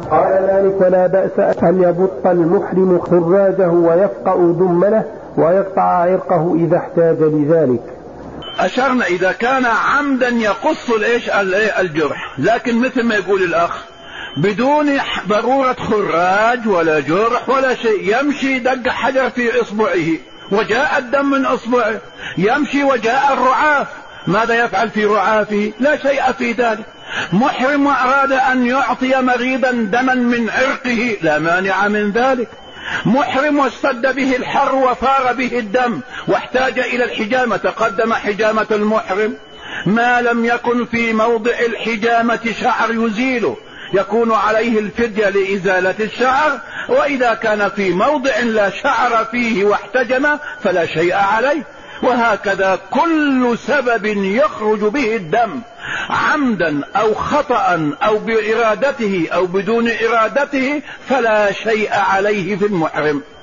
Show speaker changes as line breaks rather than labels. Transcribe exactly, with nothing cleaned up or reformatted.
قال مالك لا بأس أن يبط المحرم خراجه ويفقأ دمنه ويقطع عرقه إذا احتاج لذلك.
أشرنا إذا كان عمدا يقص الإيش الجرح، لكن مثل ما يقول الأخ بدون ضرورة خراج ولا جرح ولا شيء، يمشي دق حجر في إصبعه وجاء الدم من إصبعه، يمشي وجاء الرعاف، ماذا يفعل في رعافه؟ لا شيء في ذلك. محرم وأراد أن يعطي مريضا دما من عرقه لا مانع من ذلك. محرم واشتد به الحر وفار به الدم واحتاج إلى الحجامة، تقدم حجامة المحرم، ما لم يكن في موضع الحجامة شعر يزيله يكون عليه الفدية لإزالة الشعر، وإذا كان في موضع لا شعر فيه واحتجم فلا شيء عليه. وهكذا كل سبب يخرج به الدم عمدا أو خطأ أو بإرادته أو بدون إرادته فلا شيء عليه في المحرم.